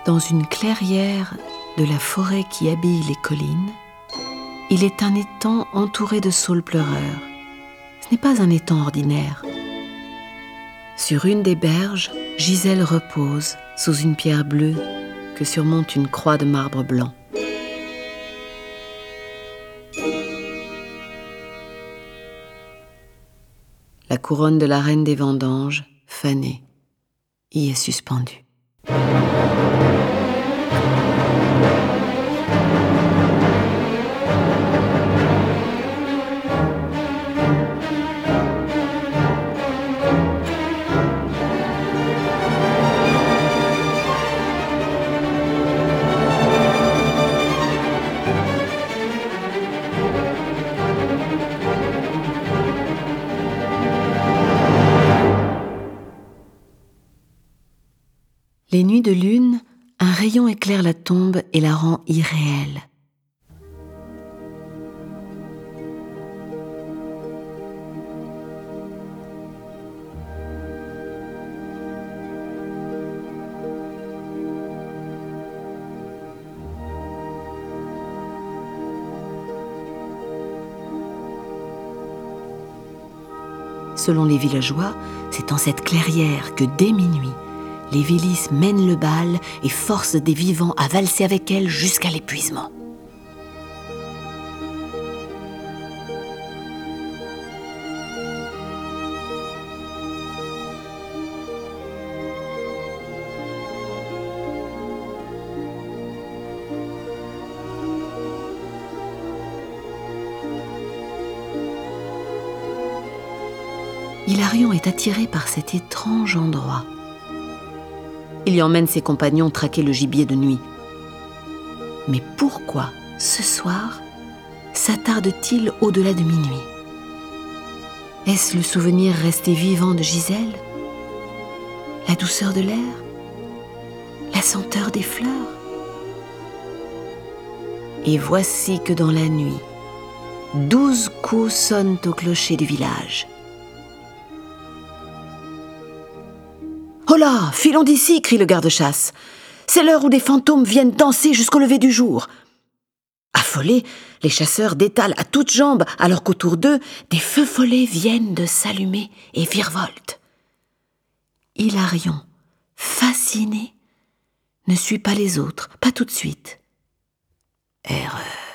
Dans une clairière de la forêt qui habille les collines, il est un étang entouré de saules pleureurs. Ce n'est pas un étang ordinaire. Sur une des berges, Gisèle repose sous une pierre bleue que surmonte une croix de marbre blanc. La couronne de la reine des vendanges, fanée, y est suspendue. Les nuits de lune, un rayon éclaire la tombe et la rend irréelle. Selon les villageois, c'est en cette clairière que dès minuit, les Vélis mènent le bal et forcent des vivants à valser avec elles jusqu'à l'épuisement. Hilarion est attiré par cet étrange endroit. Il y emmène ses compagnons traquer le gibier de nuit. Mais pourquoi, ce soir, s'attarde-t-il au-delà de minuit? Est-ce le souvenir resté vivant de Gisèle? La douceur de l'air? La senteur des fleurs? Et voici que dans la nuit, 12 coups sonnent au clocher du village. « Oh là, filons d'ici !» crie le garde-chasse. « C'est l'heure où des fantômes viennent danser jusqu'au lever du jour. » Affolés, les chasseurs détalent à toutes jambes alors qu'autour d'eux, des feux follets viennent de s'allumer et virevoltent. Hilarion, fasciné, ne suit pas les autres, pas tout de suite. Erreur.